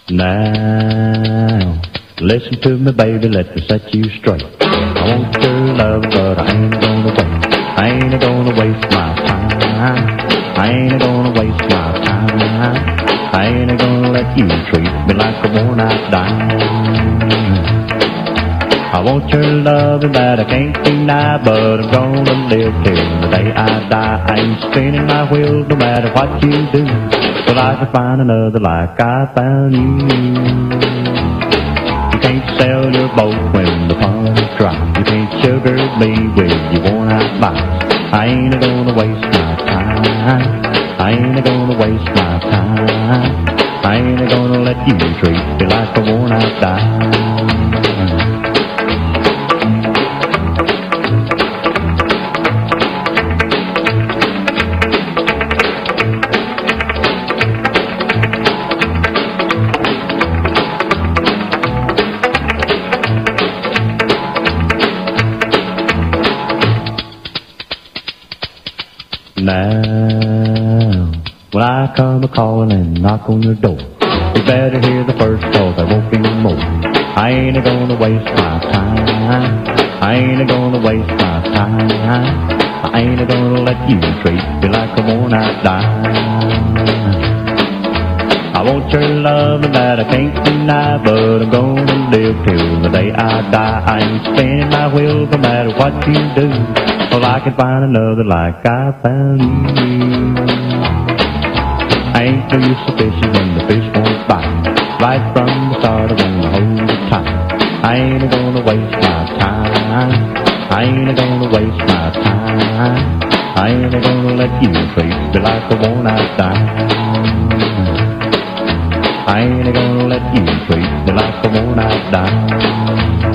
Now, listen to me, baby, let me set you straight. I want your love, but I ain't gonna wait. I ain't gonna waste my time. I ain't gonna waste my time. I ain't gonna let you treat me like a worn-out dime. I want your loving that I can't deny, but I'm gonna live till the day I die. I ain't spinning my wheels no matter what you do, till I can find another like I found you. You can't sail your boat when the pond is dry. You can't sugar me with your worn-out lies. I ain't gonna waste my time. I ain't gonna waste my time. I ain't gonna let you treat me like a worn-out dime. Now, when I come a-calling and knock on your door, you better hear the first cause I won't be more. I ain't gonna waste my time. I ain't gonna waste my time. I ain't gonna let you treat me like a worn-out dime. I want your love that I can't deny, but I'm gonna live till the day I die. I ain't spinning my wheels no matter what you do, well, I can find another like I found you. I ain't no use of fishing when the fish won't bite. Right from the start I wanna hold it tight. I ain't gonna waste my time. I ain't gonna waste my time. I ain't gonna let you treat me like a worn-out dime. I ain't gonna let you treat me like a worn-out dime.